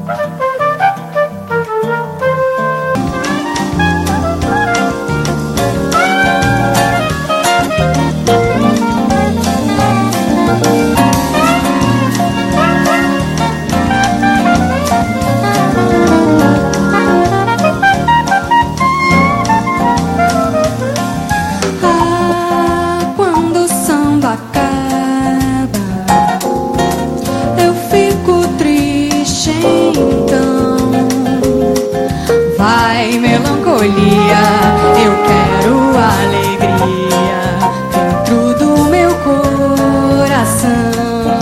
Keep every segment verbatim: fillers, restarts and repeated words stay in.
Vai melancolia, eu quero alegria dentro do meu coração.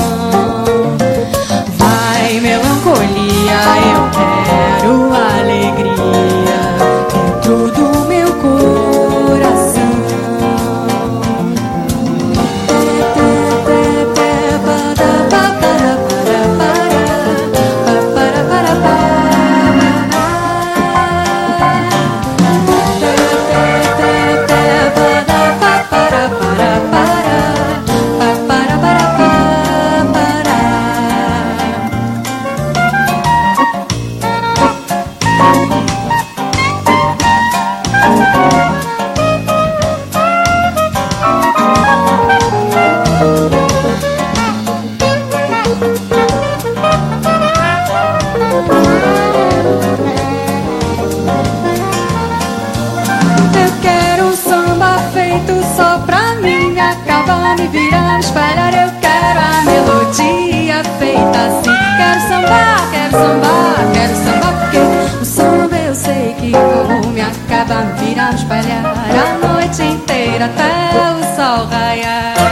Vai melancolia, eu quero alegria dentro do meu coração. Só pra mim, acaba me virando, espalhar. Eu quero a melodia feita assim. Quero sambar, quero sambar, quero sambar, porque o samba eu sei que vou me acaba me virando, espalhar a noite inteira até o sol raiar.